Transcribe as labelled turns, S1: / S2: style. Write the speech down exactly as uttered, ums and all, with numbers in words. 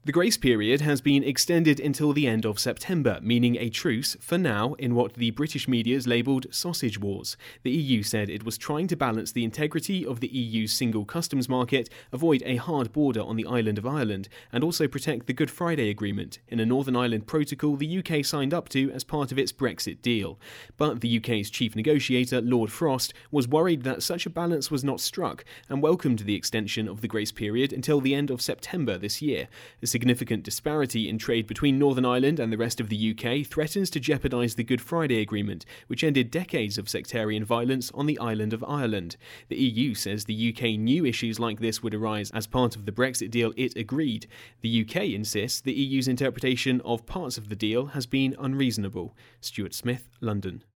S1: The grace period has been extended until the end of September, meaning a truce, for now, in what the British media's labelled sausage wars. The E U said it was trying to balance the integrity of the E U's single customs market, avoid a hard border on the island of Ireland, and also protect the Good Friday Agreement, in a Northern Ireland protocol the U K signed up to as part of its Brexit deal. But the U K's chief negotiator, Lord Frost, was worried that such a balance was not struck and welcomed the extension of the grace period until the end of September this year. A significant disparity in trade between Northern Ireland and the rest of the U K threatens to jeopardise the Good Friday Agreement, which ended decades of sectarian violence on the island of Ireland. The E U says the U K knew issues like this would arise as part of the Brexit deal it agreed. The U K insists the E U's interpretation of parts of the deal has been unreasonable. Stuart Smith, London.